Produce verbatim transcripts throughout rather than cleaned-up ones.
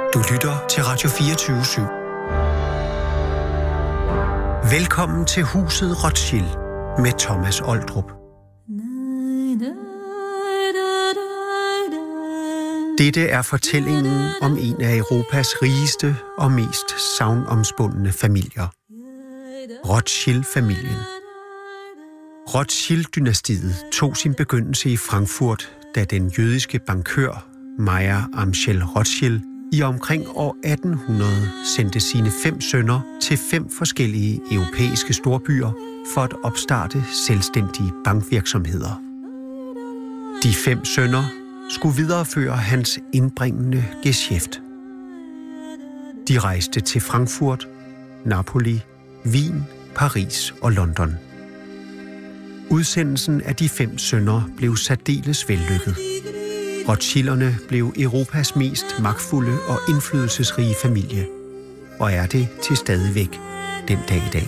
Du lytter til Radio fireogtyve syv. Velkommen til Huset Rothschild med Thomas Oldrup. Dette er fortællingen om en af Europas rigeste og mest sagnomspundne familier. Rothschild-familien. Rothschild-dynastiet tog sin begyndelse i Frankfurt, da den jødiske bankør Meyer Amschel Rothschild i omkring år atten hundrede sendte sine fem sønner til fem forskellige europæiske storbyer for at opstarte selvstændige bankvirksomheder. De fem sønner skulle videreføre hans indbringende geschæft. De rejste til Frankfurt, Napoli, Wien, Paris og London. Udsendelsen af de fem sønner blev særdeles vellykket. Rothschilderne blev Europas mest magtfulde og indflydelsesrige familie, og er det til stadigvæk den dag i dag.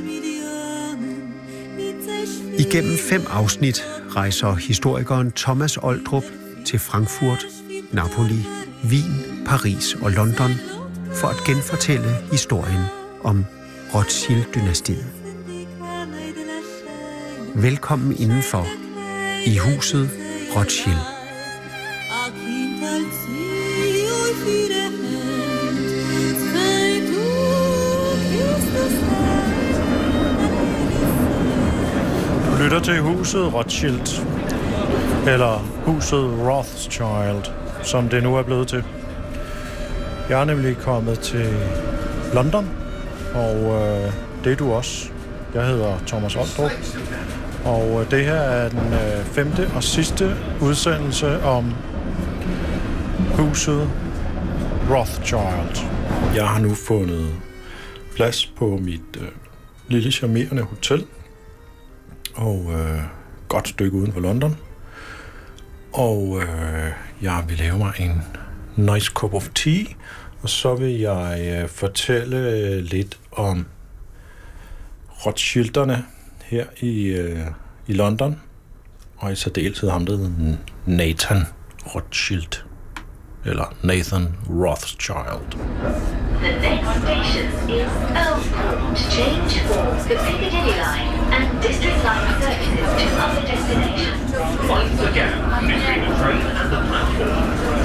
Igennem fem afsnit rejser historikeren Thomas Oldrup til Frankfurt, Napoli, Wien, Paris og London for at genfortælle historien om Rothschild-dynastiet. Velkommen indenfor i Huset Rothschild. Du lytter til Huset Rothschild, eller Huset Rothschild, som det nu er blevet til. Jeg er nemlig kommet til London, og øh, det er du også. Jeg hedder Thomas Oldrup, og øh, det her er den øh, femte og sidste udsendelse om Huset Rothschild. Jeg har nu fundet plads på mit øh, lille charmerende hotel, og øh, godt stykke uden for London. Og øh, jeg vil lave mig en nice cup of tea, og så vil jeg øh, fortælle øh, lidt om Rothschilderne her i, øh, i London, og i særdeleshed ham, der hedder Nathan Rothschild, eller Nathan Rothschild. The next station is Earlsport. Change for the Piccadilly line and District line services to other destinations. Mind the gap between the train and the platform.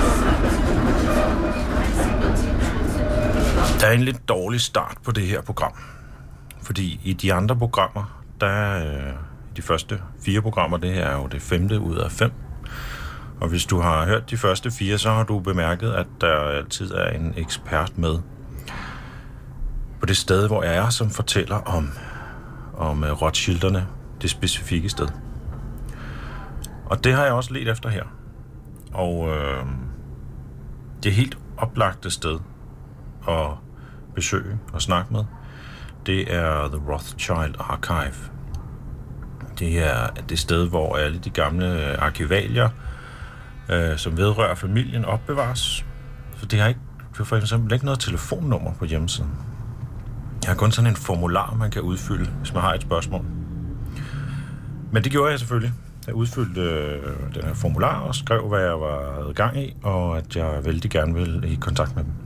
Der er en lidt dårlig start på det her program, fordi i de andre programmer, der øh, de første fire programmer, det her er jo det femte ud af fem. Og hvis du har hørt de første fire, så har du bemærket, at der altid er en ekspert med på det sted, hvor jeg er, som fortæller om, om Rothschilderne, det specifikke sted. Og det har jeg også let efter her. Og øh, det helt oplagte sted at besøge og snakke med, det er The Rothschild Archive. Det er det sted, hvor alle de gamle arkivalier, øh, som vedrører familien, opbevares. Så det har ikke, for eksempel ikke noget telefonnummer på hjemmesiden. Jeg har kun sådan en formular, man kan udfylde, hvis man har et spørgsmål. Men det gjorde jeg selvfølgelig. Jeg udfyldte øh, den her formular og skrev, hvad jeg var i gang i, og at jeg vældig gerne ville i kontakt med dem.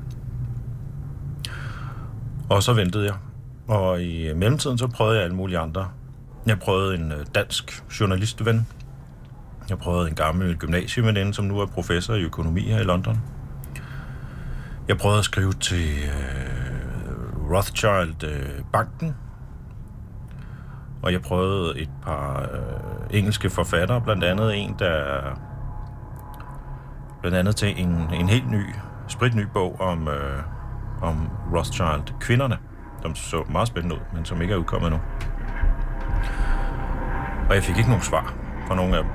Og så ventede jeg. Og i mellemtiden så prøvede jeg alle mulige andre. Jeg prøvede en dansk journalistven. Jeg prøvede en gammel gymnasieveninde, som nu er professor i økonomi her i London. Jeg prøvede at skrive til øh, Rothschild-banken. Og jeg prøvede et par øh, engelske forfattere, blandt andet en, der blandt andet til en, en helt ny, spritny bog om, øh, om Rothschild-kvinderne. De så meget spændende ud, men som ikke er udkommet nu. Og jeg fik ikke nogen svar fra nogen af dem.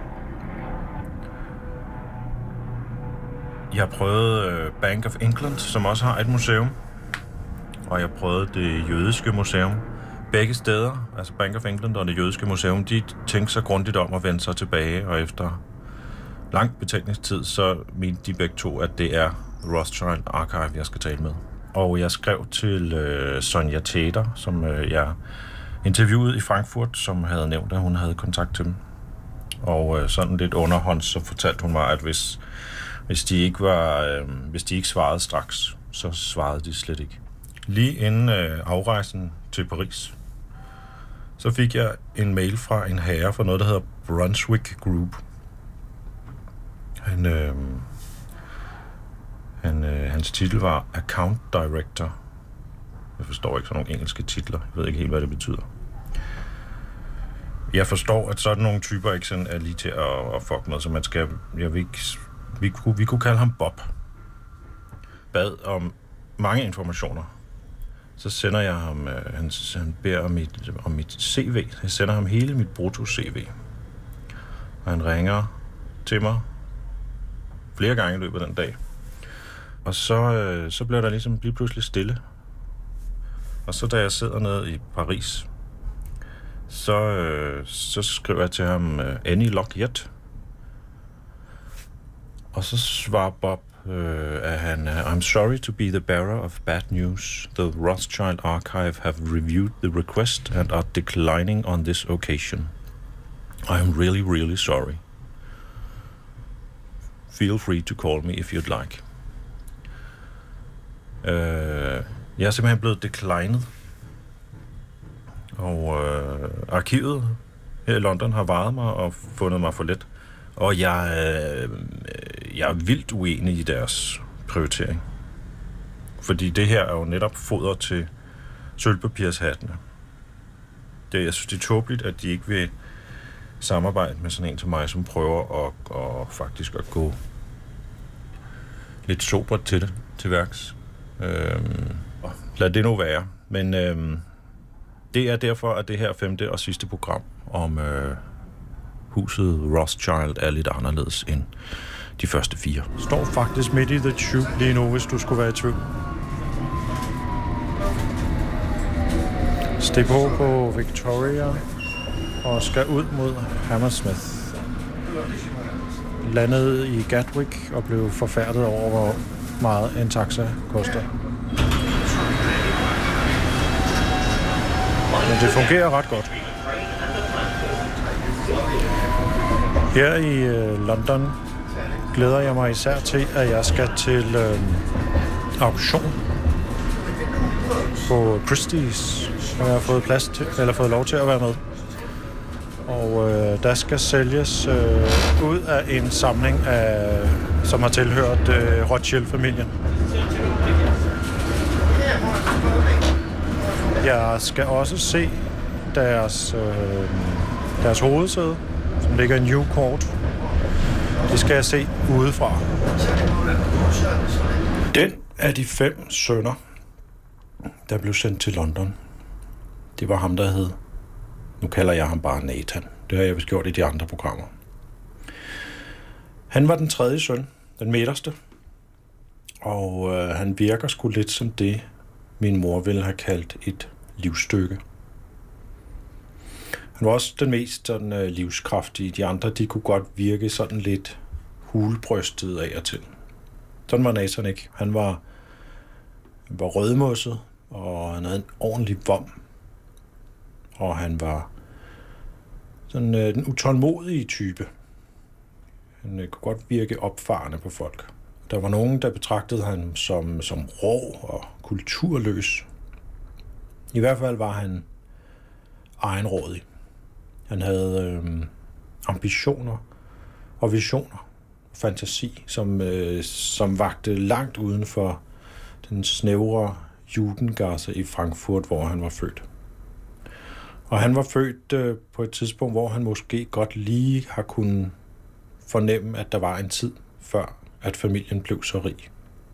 Jeg prøvede Bank of England, som også har et museum. Og jeg prøvede det jødiske museum. Begge steder, altså Bank of England og det jødiske museum, de tænkte sig grundigt om at vende sig tilbage. Og efter lang betænkningstid, så mente de begge to, at det er Rothschild Archive, jeg skal tale med. Og jeg skrev til øh, Sonja Teder, som øh, jeg interviewede i Frankfurt, som havde nævnt, at hun havde kontakt til dem. Og øh, sådan lidt underhånds, så fortalte hun mig, at hvis Hvis de ikke var, øh, hvis de ikke svarede straks, så svarede de slet ikke. Lige inden øh, afrejsen til Paris, så fik jeg en mail fra en herre fra noget, der hedder Brunswick Group. Han, øh, han, øh, hans titel var Account Director. Jeg forstår ikke sådan nogle engelske titler. Jeg ved ikke helt, hvad det betyder. Jeg forstår, at sådan nogle typer ikke sådan er lige til at, at fuck med, så man skal... Jeg vil ikke, vi, kunne, vi kunne kalde ham Bob. Bad om mange informationer. Så sender jeg ham... Øh, han, han beder om mit, om mit C V. Jeg sender ham hele mit brutto-C V. Og han ringer til mig flere gange i løbet af den dag. Og så, øh, så bliver der ligesom lige pludselig stille. Og så da jeg sidder nede i Paris, så, øh, så skriver jeg til ham, øh, any luck yet? Og så svarer Bob, øh, at han, I'm sorry to be the bearer of bad news. The Rothschild Archive have reviewed the request and are declining on this occasion. I am really, really sorry. Feel free to call me if you'd like. Øh, jeg er simpelthen blevet declined. Og øh, arkivet her i London har varet mig og fundet mig for let. Og jeg, øh, jeg er vildt uenig i deres prioritering. Fordi det her er jo netop foder til sølvpapirshattene. Det, jeg synes, det er tåbeligt, at de ikke vil samarbejde med sådan en til mig, som prøver at, at faktisk at gå lidt sobert til det, til værks. Øhm, lad det nu være. Men øhm, det er derfor, at det her femte og sidste program om øh, huset Rothschild er lidt anderledes end de første fire. Står faktisk midt i The Tube lige nu, hvis du skulle være i tvivl. Stig på på Victoria og skal ud mod Hammersmith. Landede i Gatwick og blev forfærdet over, hvor meget en taxa koster. Men det fungerer ret godt. Her i øh, London glæder jeg mig især til, at jeg skal til øh, auktion på Christie's, hvor jeg har fået plads til, eller fået lov til at være med. Og øh, der skal sælges øh, ud af en samling, af, som har tilhørt øh, Rothschild-familien. Jeg skal også se deres, øh, deres hovedsæde, som ligger i New Court. Det skal jeg se udefra. Den af de fem sønner, der blev sendt til London, det var ham, der hed... Nu kalder jeg ham bare Nathan. Det har jeg vist gjort i de andre programmer. Han var den tredje søn, den midterste. Og øh, han virker sgu lidt som det, min mor ville have kaldt et livsstykke. Han var også den mest sådan, øh, livskraftige. De andre, de kunne godt virke sådan lidt hulbrystet af og til. Sådan var Nathan ikke. Han var, han var rødmosset, og han havde en ordentlig vom. Og han var sådan øh, den utålmodige type. Han øh, kunne godt virke opfarende på folk. Der var nogen, der betragtede ham som, som rå og kulturløs. I hvert fald var han egenrådig. Han havde øh, ambitioner og visioner og fantasi, som, øh, som vagte langt uden for den snævre Judengasse i Frankfurt, hvor han var født. Og han var født øh, på et tidspunkt, hvor han måske godt lige har kunnet fornemme, at der var en tid før, at familien blev så rig.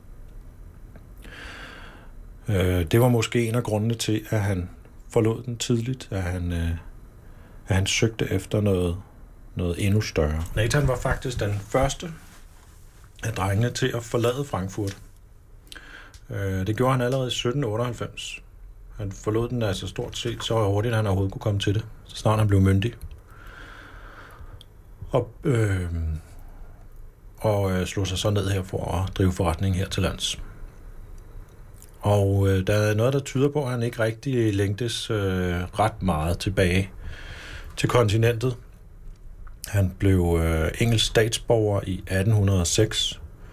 Øh, det var måske en af grundene til, at han forlod den tidligt, at han, øh, at han søgte efter noget, noget endnu større. Nathan var faktisk den første af drengene til at forlade Frankfurt. Øh, det gjorde han allerede i sytten otteoghalvfems. Han forlod den altså stort set så hurtigt, at han overhovedet kunne komme til det, så snart han blev myndig. Og, øh, og øh, slog sig så ned her for at drive forretning her til lands. Og øh, der er noget, der tyder på, at han ikke rigtig længtes øh, ret meget tilbage til kontinentet. Han blev øh, engelsk statsborger i atten hundrede og seks,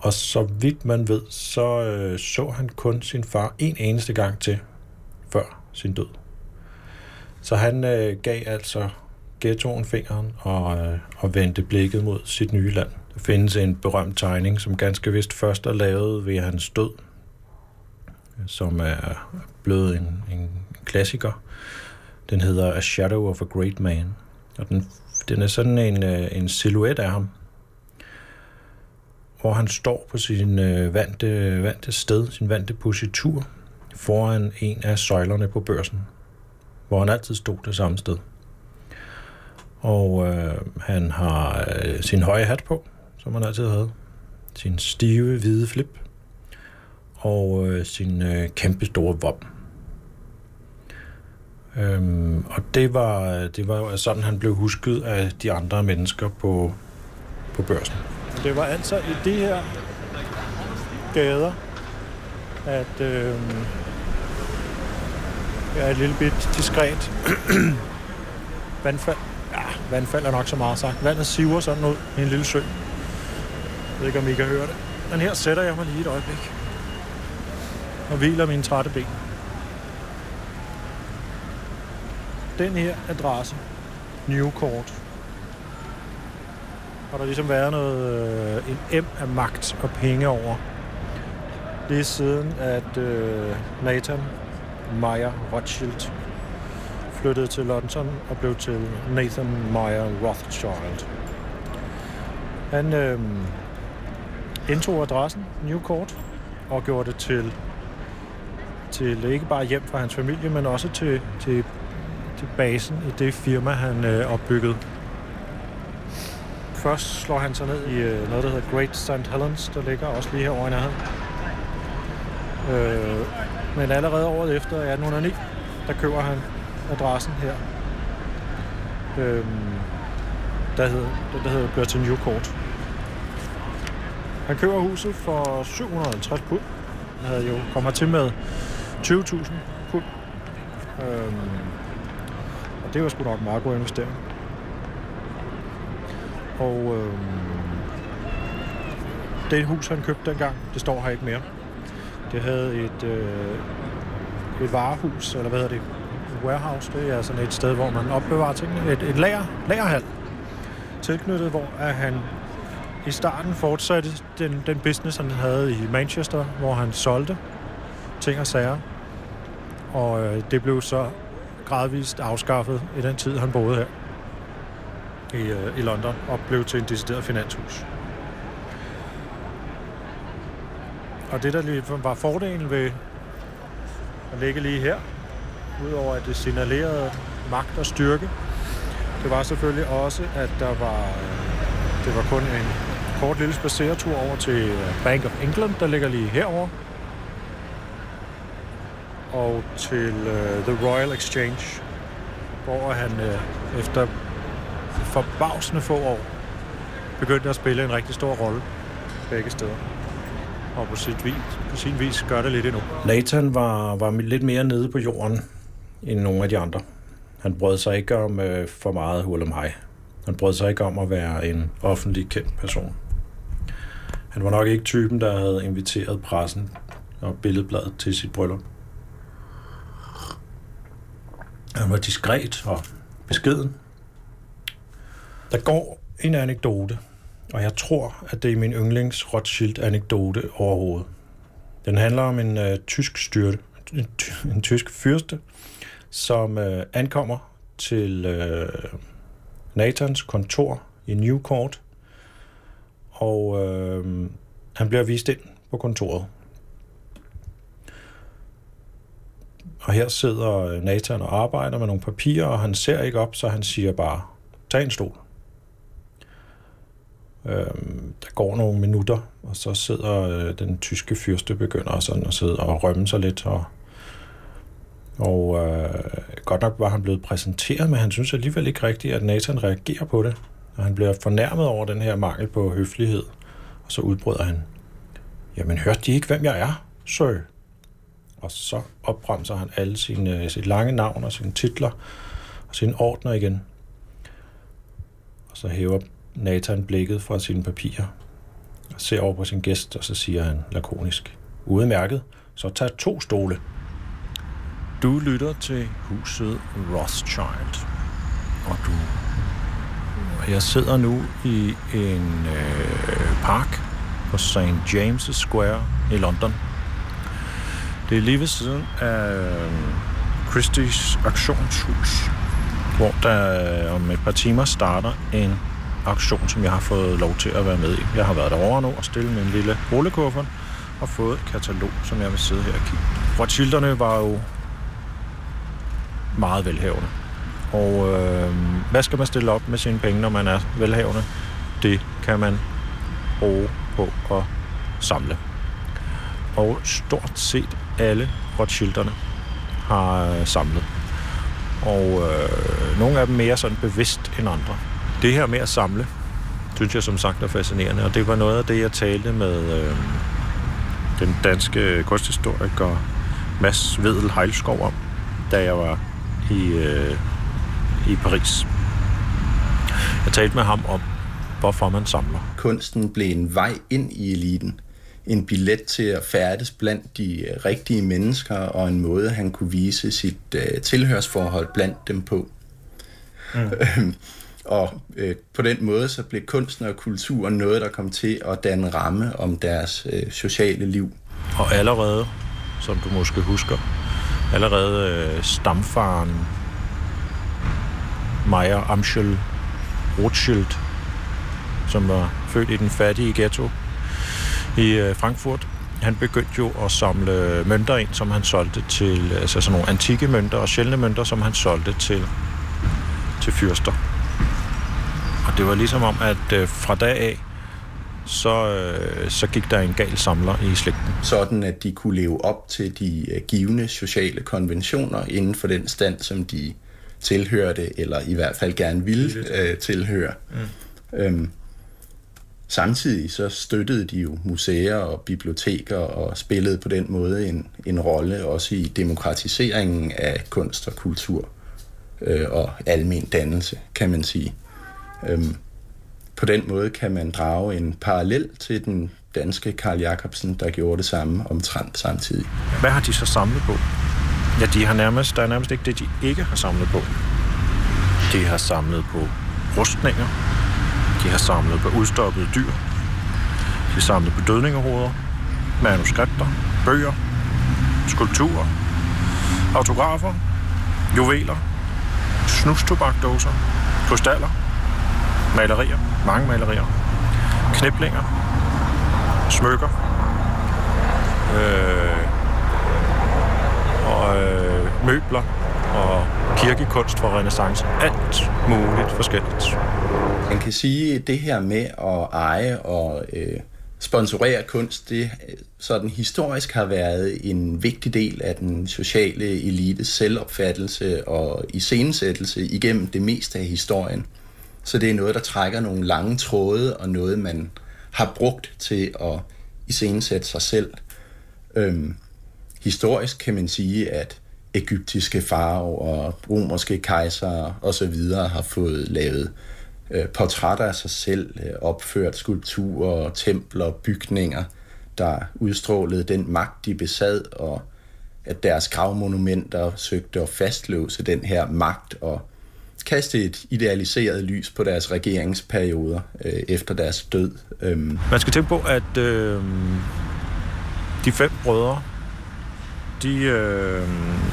Og så vidt man ved, så øh, så han kun sin far en eneste gang til, før sin død. Så han øh, gav altså ghettoen fingeren og, øh, og vendte blikket mod sit nye land. Der findes en berømt tegning, som ganske vist først er lavet ved hans død, som er blevet en, en klassiker. Den hedder A Shadow of a Great Man. Og den, den er sådan en, en silhuet af ham, hvor han står på sin øh, vante, vante sted, sin vante positur, foran en af søjlerne på børsen, hvor han altid stod det samme sted. Og øh, han har øh, sin høje hat på, som han altid havde, sin stive, hvide flip, og øh, sin øh, kæmpe store våben. Øhm, og det var, det var jo sådan, han blev husket af de andre mennesker på, på børsen. Det var altså i de her gader, at øh, ja, et lille bit diskret vandfald. Ja, vandfald er nok så meget sagt. Vandet siver sådan ud i en lille sø. Jeg ved ikke, om I kan høre det. Men her sætter jeg mig lige et øjeblik og hviler mine trætte ben. Den her adresse, Newcourt, har der ligesom været noget, øh, en em af magt og penge over. Lige siden, at øh, Nathan Meyer Rothschild flyttede til London og blev til Nathan Meyer Rothschild. Han øh, indtog adressen, Newcourt, og gjorde det til, til ikke bare hjem fra hans familie, men også til, til, til basen i det firma, han øh, opbyggede. Først slår han sig ned i øh, noget, der hedder Great Saint Helens, der ligger også lige herovre i nærheden. Øh, men allerede året efter, atten hundrede og ni, der køber han adressen her. Øh, der hedder, der hedder bliver til Newcourt. Han køber huset for syv hundrede og halvtreds pund. Han havde jo kommet til med tyve tusind pund. Øh, og det var sgu nok en meget god investering. Og øh, det hus, han købte dengang, det står her ikke mere. Det havde et, øh, et varehus, eller hvad hedder det? Et warehouse, det er sådan et sted, hvor man opbevarer tingene. Et, et lager, lagerhal tilknyttet, hvor at han i starten fortsatte den, den business, han havde i Manchester, hvor han solgte ting og sager. Og øh, det blev så gradvist afskaffet i den tid, han boede her i, øh, i London, og blev til en decideret finanshus. Og det, der lige var fordelen ved at ligge lige her, udover at det signalerede magt og styrke, det var selvfølgelig også, at der var, det var kun en kort lille spaceretur over til Bank of England, der ligger lige herover, og til uh, The Royal Exchange, hvor han uh, efter forbavsende få år begyndte at spille en rigtig stor rolle begge steder. Og på sin vis, på sin vis gør det lidt endnu. Nathan var, var lidt mere nede på jorden end nogle af de andre. Han brød sig ikke om øh, for meget hul om hej. Han brød sig ikke om at være en offentlig kendt person. Han var nok ikke typen, der havde inviteret pressen og Billedbladet til sit bryllup. Han var diskret og beskeden. Der går en anekdote, og jeg tror, at det er min yndlings Rothschild-anekdote overhovedet. Den handler om en øh, tysk styrte, en, en tysk fyrste, som øh, ankommer til øh, Nathans kontor i Newcourt, og øh, han bliver vist ind på kontoret. Og her sidder Nathan og arbejder med nogle papirer, og han ser ikke op, så han siger bare, tag en stol. Øhm, der går nogle minutter, og så sidder øh, den tyske fyrste begynder sådan at sidde og rømme sig lidt. Og, og øh, godt nok var han blevet præsenteret, men han synes alligevel ikke rigtigt, at Nathan reagerer på det. Og han bliver fornærmet over den her mangel på høflighed. Og så udbryder han, jamen hørte de ikke, hvem jeg er, sir? Og så opbremser han alle sine, sit lange navn og sine titler og sine ordner igen. Og så hæver Nathan blikket fra sine papirer ser over på sin gæst, og så siger han lakonisk: udmærket, så tag to stole. Du lytter til huset Rothschild, og du... Jeg sidder nu i en øh, park på Saint James' Square i London. Det er lige ved siden af øh, Christie's auktionshus, hvor der om et par timer starter en auktion, som jeg har fået lov til at være med i. Jeg har været derovre nu og stillet min lille rullekuffert og fået et katalog, som jeg vil sidde her og kigge. Rothschilderne var jo meget velhavende. Og øh, hvad skal man stille op med sine penge, når man er velhavende? Det kan man bruge på at samle. Og stort set alle Rothschilderne har samlet. Og øh, nogle af dem mere sådan bevidst end andre. Det her med at samle, synes jeg som sagt er fascinerende. Og det var noget af det, jeg talte med øh, den danske kunsthistoriker Mads Wedel Heilskov om, da jeg var i... Øh, i Paris. Jeg talte med ham om, hvorfor man samler. Kunsten blev en vej ind i eliten. En billet til at færdes blandt de rigtige mennesker, og en måde, han kunne vise sit uh, tilhørsforhold blandt dem på. Mm. og uh, på den måde, så blev kunsten og kulturen noget, der kom til at danne ramme om deres uh, sociale liv. Og allerede, som du måske husker, allerede uh, stamfaren Meyer Amschel Rothschild, som var født i den fattige ghetto i Frankfurt. Han begyndte jo at samle mønter ind, som han solgte til, altså sådan nogle antikke mønter og sjældne mønter, som han solgte til, til fyrster. Og det var ligesom om, at fra dag af, så, så gik der en gal samler i slægten. Sådan, at de kunne leve op til de givne sociale konventioner inden for den stand, som de tilhørte, eller i hvert fald gerne ville øh, tilhøre. Mm. Øhm, samtidig så støttede de jo museer og biblioteker og spillede på den måde en, en rolle også i demokratiseringen af kunst og kultur øh, og almen dannelse, kan man sige. Øhm, på den måde kan man drage en parallel til den danske Carl Jacobsen, der gjorde det samme omtrent samtidig. Hvad har de så samlet på? Ja, de har nærmest, der er nærmest ikke det, de ikke har samlet på. De har samlet på rustninger. De har samlet på udstoppede dyr. De har samlet på dødningehoveder, manuskripter, bøger, skulpturer, autografer, juveler, snustobakdåser, krystaller, malerier, mange malerier, kniplinger, smykker, øh, og øh, møbler og kirkekunst fra renæssance. Alt muligt forskelligt. Man kan sige, at det her med at eje og øh, sponsorere kunst, det sådan historisk har været en vigtig del af den sociale elites selvopfattelse og iscenesættelse igennem det meste af historien. Så det er noget, der trækker nogle lange tråde, og noget, man har brugt til at iscenesætte sig selv. Øhm, historisk kan man sige, at egyptiske faraoer og romerske kejsere osv. har fået lavet øh, portrætter af sig selv, øh, opført skulpturer, templer, bygninger, der udstrålede den magt, de besad, og at deres gravmonumenter søgte at fastlåse den her magt og kaste et idealiseret lys på deres regeringsperioder øh, efter deres død. Øhm. Man skal tænke på, at øh, de fem brødre, de øh,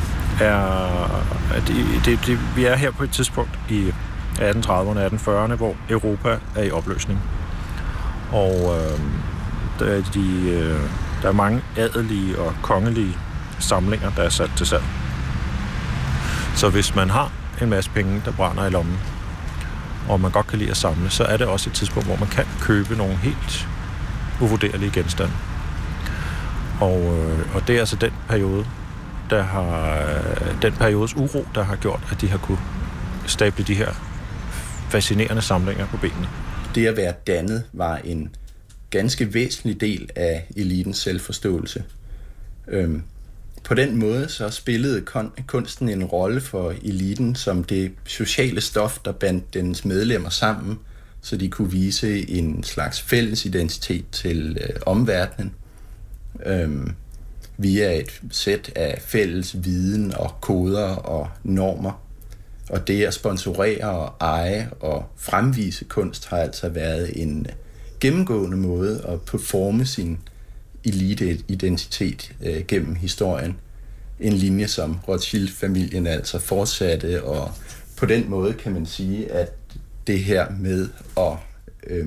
er... De, de, de, vi er her på et tidspunkt i atten trediverne og atten fyrrerne, hvor Europa er i opløsning. Og øh, der, er de, øh, der er mange adelige og kongelige samlinger, der er sat til salg. Så hvis man har en masse penge, der brænder i lommen, og man godt kan lide at samle, så er det også et tidspunkt, hvor man kan købe nogle helt uvurderlige genstande. Og, øh, og det er altså den periode, der har, den periodes uro, der har gjort, at de har kunne stable de her fascinerende samlinger på benene. Det at være dannet var en ganske væsentlig del af elitens selvforståelse. Øhm, på den måde så spillede kunsten en rolle for eliten som det sociale stof, der bandt dens medlemmer sammen, så de kunne vise en slags fælles identitet til øh, omverdenen øh, via et sæt af fælles viden og koder og normer. Og det at sponsorere og eje og fremvise kunst har altså været en gennemgående måde at performe sin eliteidentitet øh, gennem historien. En linje, som Rothschild-familien altså fortsatte, og på den måde kan man sige, at det her med at øh,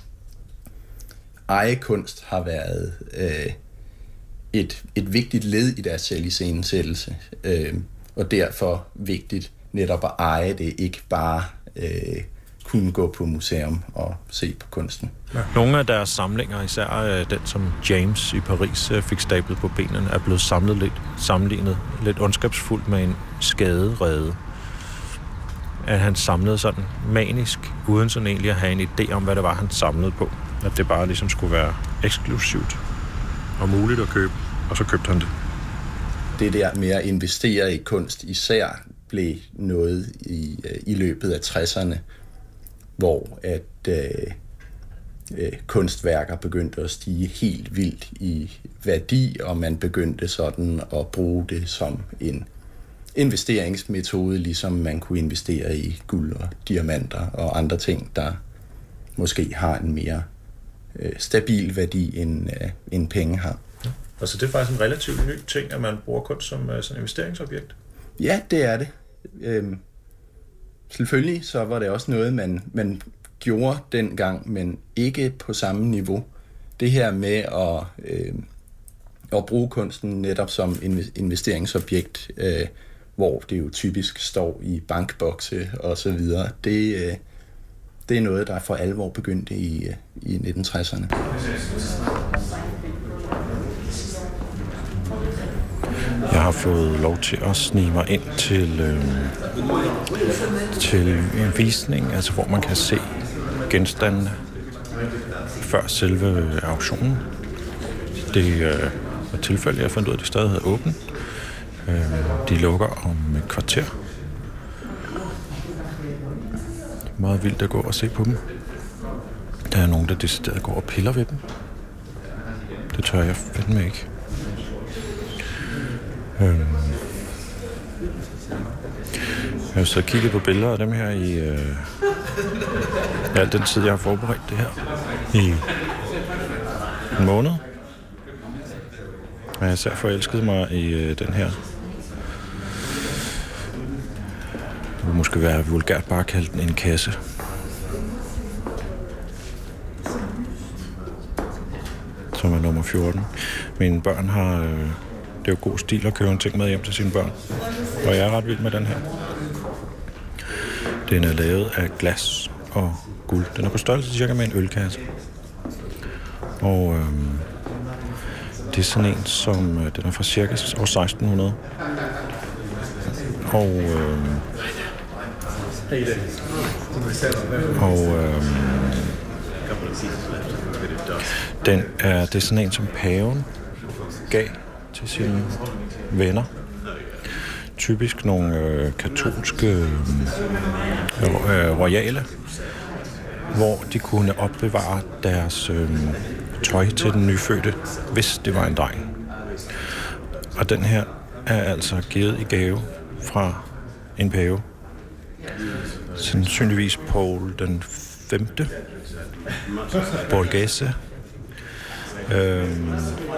eje kunst har været øh, et, et vigtigt led i deres selviscenesættelse, øh, og derfor vigtigt netop at eje det, ikke bare øh, kunne gå på museum og se på kunsten. Nogle af deres samlinger, især den, som James i Paris fik stablet på benene, er blevet samlet lidt, sammenlignet lidt ondskabsfuldt med en skaderede. At han samlede sådan manisk, uden sådan egentlig at have en idé om, hvad det var, han samlede på. At det bare ligesom skulle være eksklusivt og muligt at købe, og så købte han det. Det der med at investere i kunst især blev noget i, i løbet af tresserne, hvor at øh, øh, kunstværker begyndte at stige helt vildt i værdi, og man begyndte sådan at bruge det som en investeringsmetode, ligesom man kunne investere i guld og diamanter og andre ting, der måske har en mere øh, stabil værdi, end, øh, end penge har. Ja. Altså det er faktisk en relativt ny ting, at man bruger kunst som øh, sådan et investeringsobjekt? Ja, det er det. Øhm, selvfølgelig så var det også noget, man, man gjorde dengang, men ikke på samme niveau. Det her med at, øh, at bruge kunsten netop som investeringsobjekt, øh, hvor det jo typisk står i bankbokse og så videre, det, øh, det er noget, der for alvor begyndte i, i nitten tresserne. Jeg har fået lov til at snige mig ind til, øh, til en visning, altså hvor man kan se genstandene før selve auktionen. Det øh, var tilfældigt, jeg fandt ud af, at de stadig havde åbent. Øh, de lukker om et kvarter. Meget vildt at gå og se på dem. Der er nogen, der decideret går og piller ved dem. Det tør jeg fandme ikke. Øhm. Jeg har så kigget på billeder af dem her i øh, al den tid, jeg har forberedt det her. I en måned. Og jeg har især forelsket mig i øh, den her. Det vil måske være vulgært bare kalde den en kasse. Som er nummer fjorten. Mine børn har... Øh, Det er jo god stil at købe en ting med hjem til sine børn. Og jeg er ret vild med den her. Den er lavet af glas og guld. Den er på størrelse cirka med en ølkasse. Og øhm, det er sådan en, som... Øh, den er fra cirka år seksten hundrede. Og... Øhm, og... Øhm, den er... Det er sådan en, som paven gav til sine venner. Typisk nogle øh, katolske øh, øh, royale, hvor de kunne opbevare deres øh, tøj til den nyfødte, hvis det var en dreng. Og den her er altså givet i gave fra en pave. Sandsynligvis Paul den femte. Borghese. Øhm,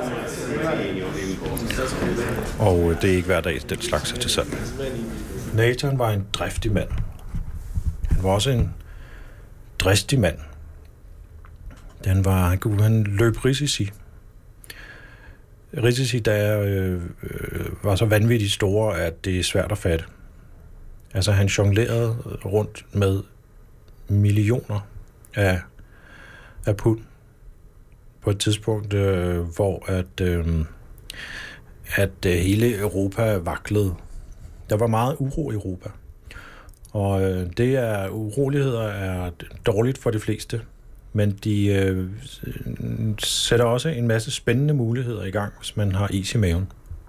og det er ikke hver dag, den slags er til salg. Nathan var en driftig mand. Han var også en dristig mand. Han, var, han, kunne, han løb risici. Risici, der øh, øh, var så vanvittigt store, at det er svært at fatte. Altså, han jonglerede rundt med millioner af, af pund. På et tidspunkt, øh, hvor at, øh, at øh, hele Europa vaklede. Der var meget uro i Europa. Og øh, det er uroligheder er dårligt for de fleste, men de øh, sætter også en masse spændende muligheder i gang, hvis man har is i maven.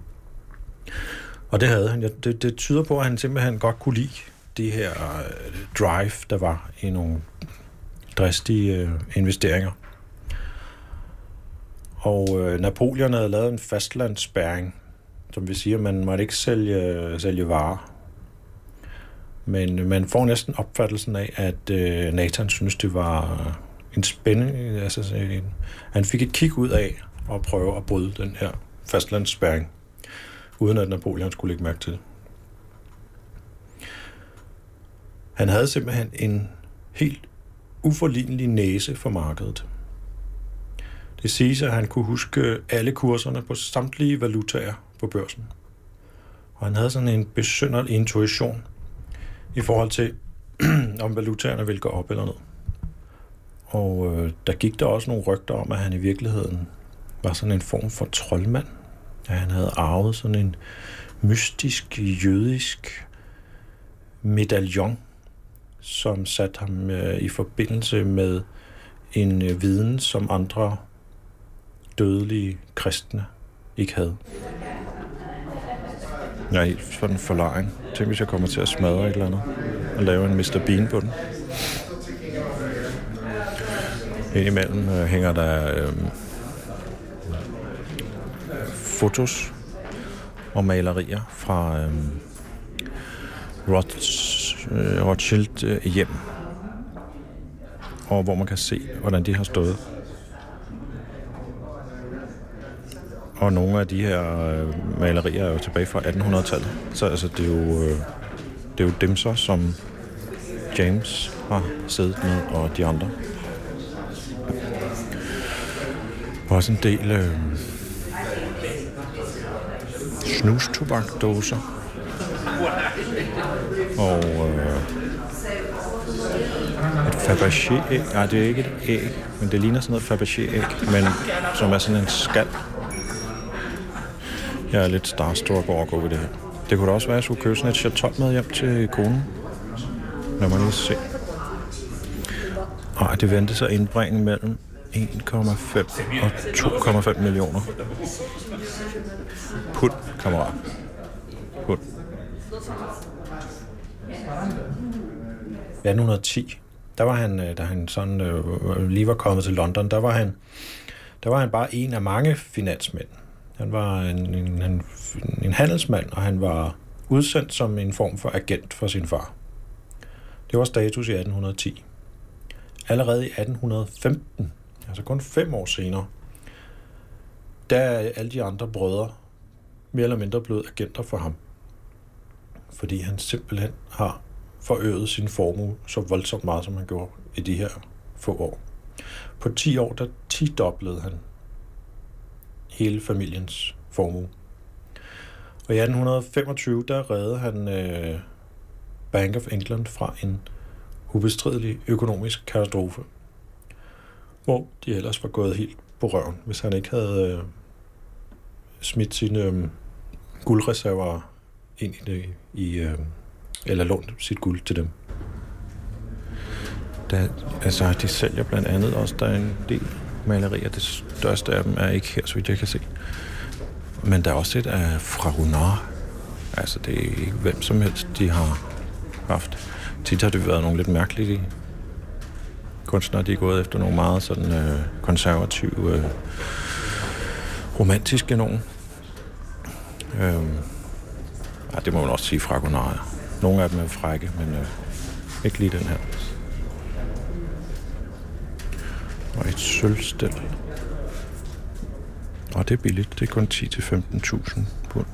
Og det havde han. Det, det tyder på, at han simpelthen godt kunne lide det her øh, drive, der var i nogle dristige øh, investeringer. Og øh, Napoleon havde lavet en fastlandsspærring, som vil sige, at man måtte ikke sælge, sælge varer. Men man får næsten opfattelsen af, at øh, Nathan synes, det var en spændende... Altså, en, han fik et kig ud af at prøve at bryde den her fastlandsspærring, uden at Napoleon skulle lægge mærke til det. Han havde simpelthen en helt uforlignelig næse for markedet. Det siges, at han kunne huske alle kurserne på samtlige valutaer på børsen. Og han havde sådan en besynderlig intuition i forhold til, om valutaerne ville gå op eller ned. Og øh, der gik der også nogle rygter om, at han i virkeligheden var sådan en form for troldmand. At han havde arvet sådan en mystisk, jødisk medaljon, som satte ham øh, i forbindelse med en øh, viden, som andre dødelige kristne ikke havde. Jeg er helt sådan en forlejring. Tænk, hvis jeg kommer til at smadre et eller andet og lave en mister Bean på den. Indimellem øh, hænger der øh, fotos og malerier fra øh, Roth, øh, Rothschild øh, hjem, og hvor man kan se, hvordan de har stået. Og nogle af de her øh, malerier er jo tilbage fra attenhundredetallet. Så altså, det, er jo, øh, det er jo dem så, som James har siddet med, og de andre. Også en del øh, snustobakdåser. Og øh, et Fabergé-æg. Nej, det er ikke et æg, men det ligner sådan noget Fabergé-æg, men som er sådan en skal. Jeg er lidt starstruck over at gå ved det her. Det kunne da også være, at jeg skulle købe sådan et chatol med hjem til konen. Lad mig lige se. Ej, det venter sig indbringe mellem en komma fem og to komma fem millioner. Pund, kammerat. Pund. atten ti, der var han, da han sådan øh, lige var kommet til London, der var han, der var han bare en af mange finansmænd. Han var en, en, en, en handelsmand, og han var udsendt som en form for agent for sin far. Det var status i atten ti. Allerede i atten femten, altså kun fem år senere, der er alle de andre brødre mere eller mindre blevet agenter for ham. Fordi han simpelthen har forøget sin formue så voldsomt meget, som han gjorde i de her få år. På ti år, der tidoblede han hele familiens formue. Og i atten femogtyve, der reddede han øh, Bank of England fra en ubestridelig økonomisk katastrofe, hvor de ellers var gået helt på røven, hvis han ikke havde øh, smidt sine øh, guldreserver ind i det, i, øh, eller lånt sit guld til dem. Der, altså, de sælger blandt andet også, der er en del malerier. Det største af dem er ikke her, så vidt jeg kan se. Men der er også et af fra Runard. Altså, det er ikke hvem som helst, de har haft. Tit har det været nogle lidt mærkelige kunstnere, de er gået efter nogle meget sådan øh, konservative, øh, romantiske nogen. Øhm, ja, det må man også sige fra Runard. Nogle af dem er frække, men øh, ikke lige den her. Og et sølvstel. Og det er billigt. Det er kun ti til femten tusind pund.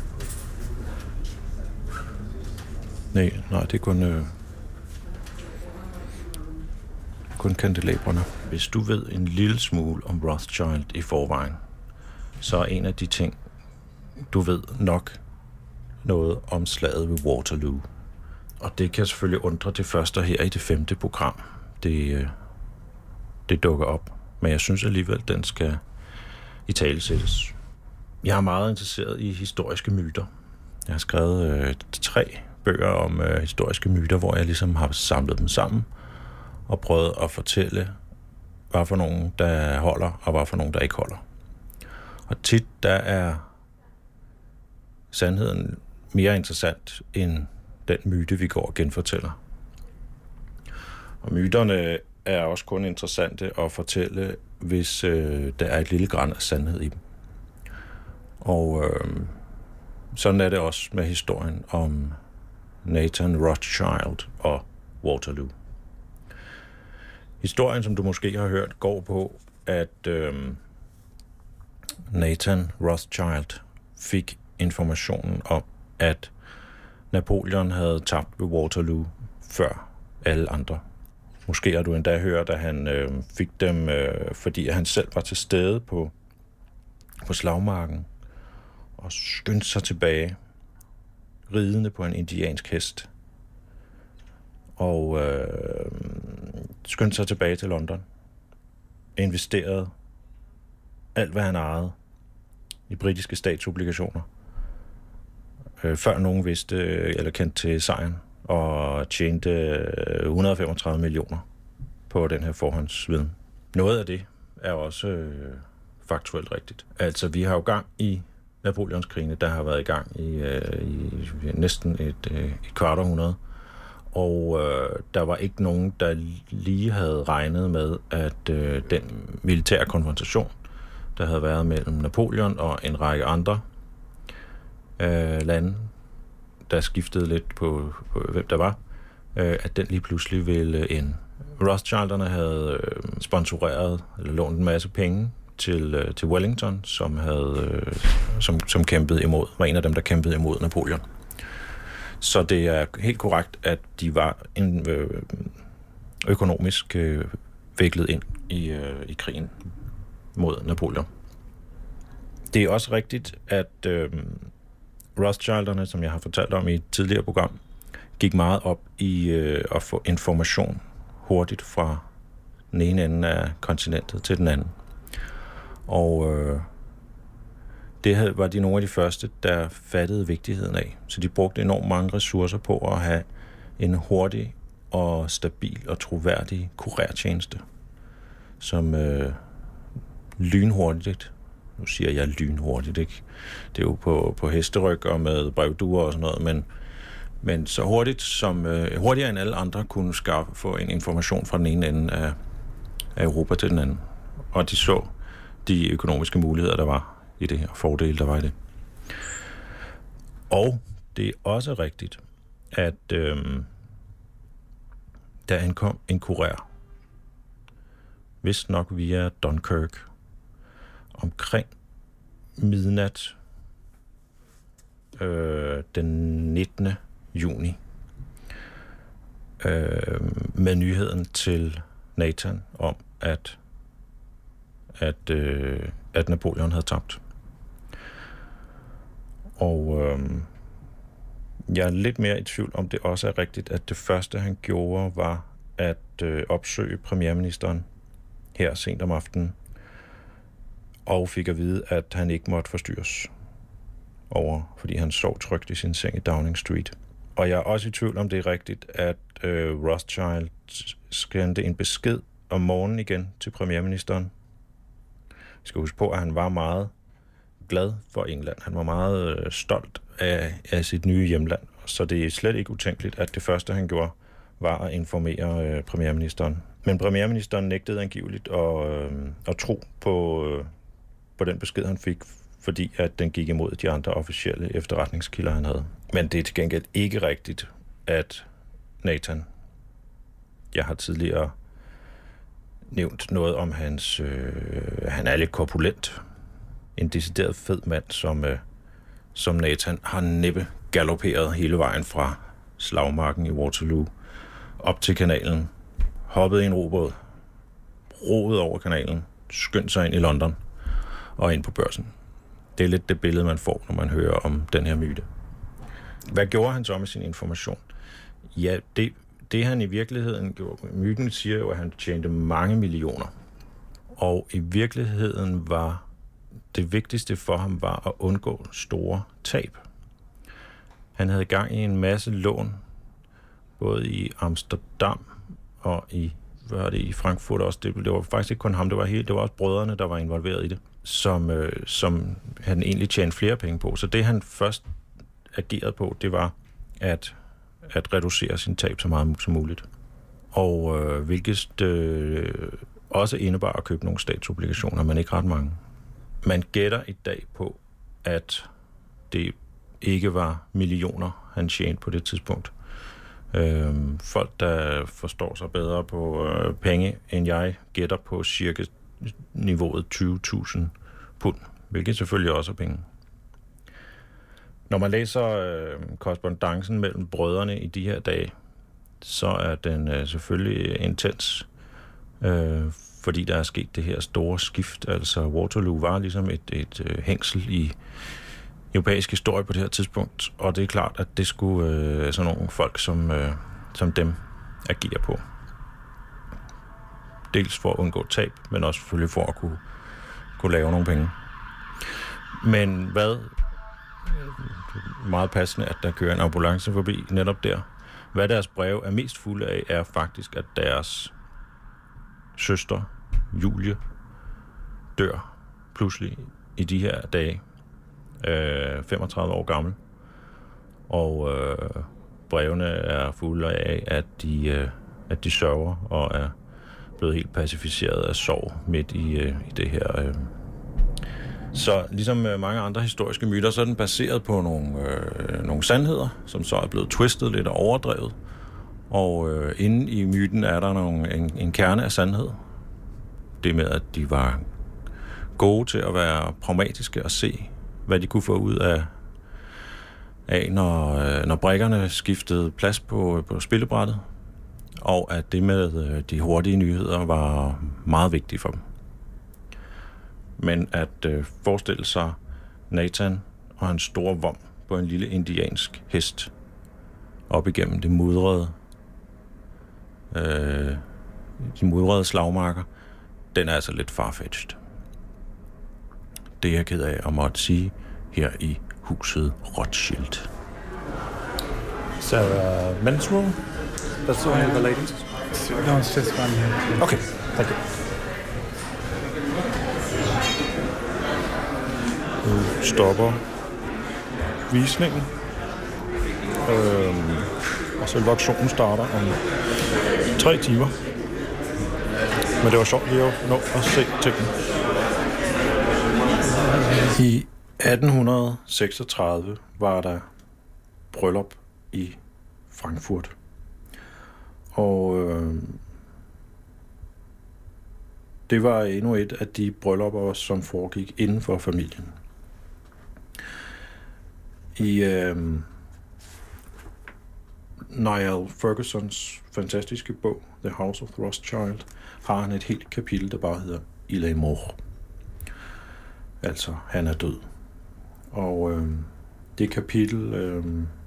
Nej, nej, det er kun, øh, kun kandelabrerne. Hvis du ved en lille smule om Rothschild i forvejen, så er en af de ting, du ved nok noget om slaget ved Waterloo. Og det kan selvfølgelig undre det første her i det femte program. Det, øh, det dukker op. Men jeg synes alligevel, den skal i tale sættes. Jeg er meget interesseret i historiske myter. Jeg har skrevet øh, tre bøger om øh, historiske myter, hvor jeg ligesom har samlet dem sammen og prøvet at fortælle, hvad for nogen, der holder, og hvad for nogen, der ikke holder. Og tit, der er sandheden mere interessant end den myte, vi går og genfortæller. Og myterne er også kun interessante at fortælle, hvis øh, der er et lille gran af sandhed i dem. Og øh, sådan er det også med historien om Nathan Rothschild og Waterloo. Historien, som du måske har hørt, går på, at øh, Nathan Rothschild fik informationen om, at Napoleon havde tabt ved Waterloo før alle andre. Måske har du endda hørt, at han øh, fik dem, øh, fordi han selv var til stede på, på slagmarken og skyndte sig tilbage, ridende på en indiansk hest, og øh, skyndte sig tilbage til London, investerede alt, hvad han ejede i britiske statsobligationer, øh, før nogen vidste eller kendte til sejren, og tjente et hundrede og femogtredive millioner på den her forhåndsviden. Noget af det er også øh, faktuelt rigtigt. Altså, vi har jo gang i Napoleonskrigene, der har været i gang i, øh, i næsten et, øh, et kvart århundrede, og øh, der var ikke nogen, der lige havde regnet med, at øh, den militære konfrontation, der havde været mellem Napoleon og en række andre øh, lande, der skiftede lidt på, på hvem der var, øh, at den lige pludselig ville ende. Rothschilderne havde øh, sponsoreret eller lånt en masse penge til, øh, til Wellington, som, havde, øh, som, som kæmpede imod, var en af dem, der kæmpede imod Napoleon. Så det er helt korrekt, at de var en, øh, økonomisk øh, viklet ind i, øh, i krigen mod Napoleon. Det er også rigtigt, at øh, Rothschilderne, som jeg har fortalt om i et tidligere program, gik meget op i øh, at få information hurtigt fra den ene ende af kontinentet til den anden. Og øh, det havde, var de nogle af de første, der fattede vigtigheden af. Så de brugte enormt mange ressourcer på at have en hurtig og stabil og troværdig kurertjeneste, som øh, lynhurtigt, nu siger jeg lynhurtigt, ikke? Det er jo på, på hesteryg og med brevduer og sådan noget, men, men så hurtigt som, øh, hurtigere end alle andre kunne skaffe, få en information fra den ene ende af, af Europa til den anden. Og de så de økonomiske muligheder, der var i det her, fordele, der var i det. Og det er også rigtigt, at øh, der ankom en kurer, vist nok via Dunkirk, omkring midnat øh, den nittende juni øh, med nyheden til Nathan om, at, at, øh, at Napoleon havde tabt. Og øh, jeg er lidt mere i tvivl om, det også er rigtigt, at det første, han gjorde, var at øh, opsøge premierministeren her sent om aftenen, og fik at vide, at han ikke måtte forstyrres over, fordi han sov trygt i sin seng i Downing Street. Og jeg er også i tvivl om, det er rigtigt, at øh, Rothschild sendte en besked om morgenen igen til premierministeren. Jeg skal huske på, at han var meget glad for England. Han var meget øh, stolt af, af sit nye hjemland. Så det er slet ikke utænkeligt, at det første, han gjorde, var at informere øh, premierministeren. Men premierministeren nægtede angiveligt at, øh, at tro på, øh, på den besked, han fik, fordi at den gik imod de andre officielle efterretningskilder, han havde. Men det er til gengæld ikke rigtigt, at Nathan, jeg har tidligere nævnt noget om hans, øh, han er lidt korpulent, en decideret fed mand, som, øh, som Nathan har næppe galopperet hele vejen fra slagmarken i Waterloo op til kanalen, hoppet i en robåd, roet over kanalen, skyndt sig ind i London og ind på børsen. Det er lidt det billede, man får, når man hører om den her myte. Hvad gjorde han så med sin information? Ja, det, det han i virkeligheden gjorde, myten siger jo, at han tjente mange millioner. Og i virkeligheden var det vigtigste for ham var at undgå store tab. Han havde gang i en masse lån, både i Amsterdam og i, hvad var det, i Frankfurt også. Det, det var faktisk ikke kun ham, det var, hele, det var også brødrene, der var involveret i det, som, øh, som han egentlig tjente flere penge på. Så det han først agerede på, det var at, at reducere sin tab så meget som muligt. Og øh, hvilket øh, også indebar at købe nogle statsobligationer, men ikke ret mange. Man gætter i dag på, at det ikke var millioner, han tjente på det tidspunkt. Øh, folk, der forstår sig bedre på øh, penge, end jeg, gætter på cirka niveauet tyve tusind pund, hvilket selvfølgelig også er penge. Når man læser øh, korrespondancen mellem brødrene i de her dage, så er den øh, selvfølgelig intens, øh, fordi der er sket det her store skift. Altså Waterloo var ligesom et, et øh, hængsel i europæisk historie på det her tidspunkt, og det er klart, at det skulle øh, sådan nogle folk som, øh, som dem agere på. Dels for at undgå tab, men også selvfølgelig for at kunne, kunne lave nogle penge. Men hvad? Meget passende, at der kører en ambulance forbi netop der. Hvad deres breve er mest fulde af, er faktisk, at deres søster, Julie, dør pludselig i de her dage. Øh, femogtredive år gammel. Og øh, brevene er fulde af, at de, øh, at de sørger og er blevet helt pacificeret af sorg midt i, øh, i det her. Øh. Så ligesom mange andre historiske myter, så er den baseret på nogle, øh, nogle sandheder, som så er blevet twistet lidt og overdrevet. Og øh, inde i myten er der nogle, en, en kerne af sandhed. Det med, at de var gode til at være pragmatiske og se, hvad de kunne få ud af, af når, øh, når brikkerne skiftede plads på, på spillebrættet. Og at det med øh, de hurtige nyheder var meget vigtigt for dem. Men at øh, forestille sig Nathan og hans store vom på en lille indiansk hest op igennem det mudrede, øh, de mudrede slagmarker, den er altså lidt farfetched. Det er jeg ked af at måtte sige her i huset Rothschild. So, uh, men's room? That's only the ladies? No, it's just one here. Okay, thank you. Nu stopper visningen, øhm, og selve auktionen starter om tre timer. Men det var sjovt lige at nå at se tingene. I atten seksogtredive var der bryllup i Frankfurt. Og øh, det var endnu et af de bryllupper, som foregik inden for familien. I øh, Niall Fergusons fantastiske bog, The House of Rothschild, har han et helt kapitel, der bare hedder Il est mort. Altså, han er død. Og øh, det kapitel øh,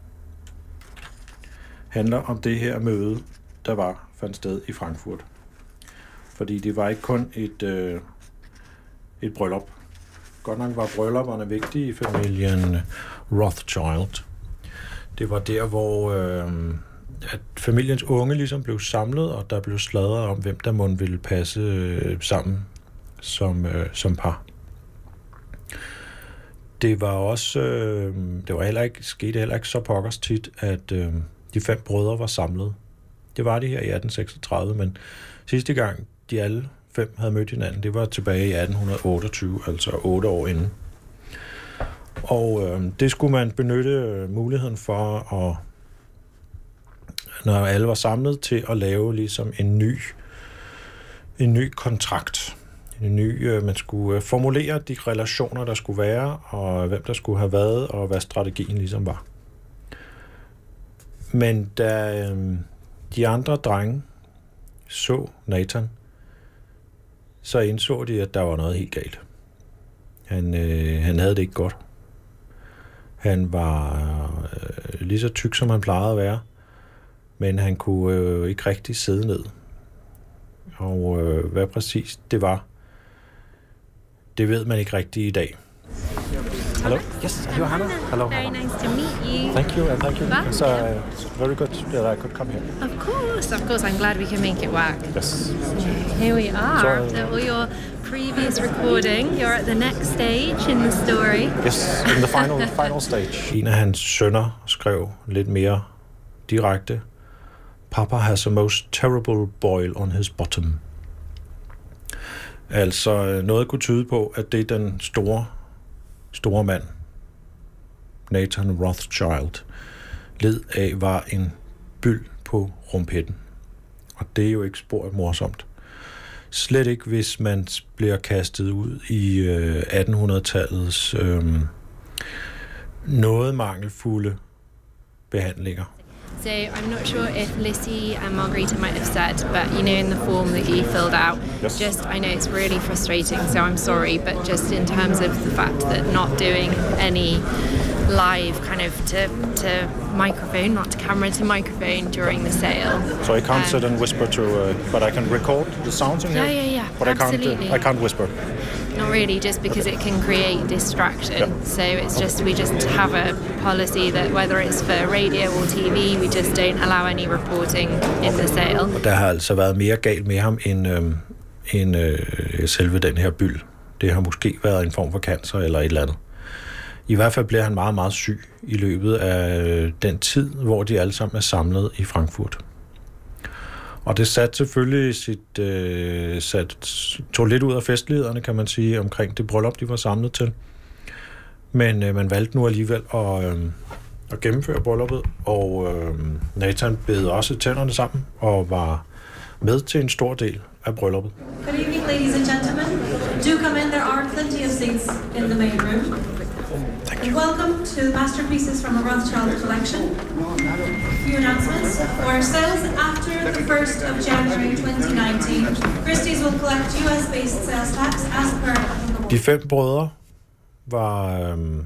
handler om det her møde, der var fandt sted i Frankfurt. Fordi det var ikke kun et, øh, et bryllup. Godt nok var bryllupperne vigtige i familien Rothschild. Det var der, hvor øh, at familiens unge ligesom blev samlet, og der blev sladret om, hvem der måtte ville passe øh, sammen som, øh, som par. Det var også, øh, det var heller ikke, skete heller ikke så pokkers tit, at øh, de fem brødre var samlet. Det var de her i atten seksogtredive, men sidste gang de alle fem havde mødt hinanden, det var tilbage i atten otteogtyve, altså otte år inden. Og øh, det skulle man benytte øh, muligheden for, at, når alle var samlet, til at lave ligesom en ny, en ny kontrakt. En ny, øh, man skulle øh, formulere de relationer, der skulle være, og hvem der skulle have været, og hvad strategien ligesom var. Men da øh, de andre drenge så Nathan, så indså de, at der var noget helt galt. Han, øh, han havde det ikke godt. Han var øh, lige så tyk, som han plejede at være, men han kunne øh, ikke rigtig sidde ned. Og øh, hvad præcis det var, det ved man ikke rigtigt i dag. Hello. Yes, Johanna. Hello. Very nice to meet you. Thank you, and thank you. Welcome. It's uh, very good that I could come here. Of course, of course. I'm glad we can make it work. Yes. So here we are. So, After all your previous recording, you're at the next stage in the story. Yes, in the final final stage. En af hans sønner skrev lidt mere direkte Papa has a most terrible boil on his bottom. Altså noget kunne tyde på, at det er den store, store mand, Nathan Rothschild, led af var en byld på rumpetten. Og det er jo ikke spor morsomt. Slet ikke, hvis man bliver kastet ud i øh, attenhundredetallets øh, noget mangelfulde behandlinger. So I'm not sure if Lissy and Margarita might have said, but you know, in the form that you filled out, yes. just I know it's really frustrating, so I'm sorry, but just in terms of the fact that not doing any live kind of to to microphone, not to camera, to microphone during the sale. So I can't um, sit and whisper to, uh, but I can record the sounds in here. Yeah, yeah, yeah. But absolutely. I can't. Uh, I can't whisper. Not really, just because it can create distraction. Yeah. So it's just, we just have a policy that whether it's for radio or T V, we just don't allow any reporting in the sale. Og der har altså været mere galt med ham end, øh, end øh, selve den her byld. Det har måske været en form for cancer eller et eller andet. I hvert fald bliver han meget, meget syg i løbet af den tid, hvor de alle sammen er samlet i Frankfurt. Og det satte selvfølgelig sit, øh, sat, tog lidt ud af festlighederne, kan man sige, omkring det bryllup, de var samlet til. Men øh, man valgte nu alligevel at, øh, at gennemføre brylluppet, og øh, Nathan bed også tænderne sammen og var med til en stor del af brylluppet. Good evening, ladies and gentlemen. Do come in. There are plenty of seats in the main room. Thank you. Welcome to Masterpieces from a Rothschild collection. A few announcements. For sales after the first of January twenty nineteen, Christie's will collect U S-based sales tax as per... De fem brødre var, øhm,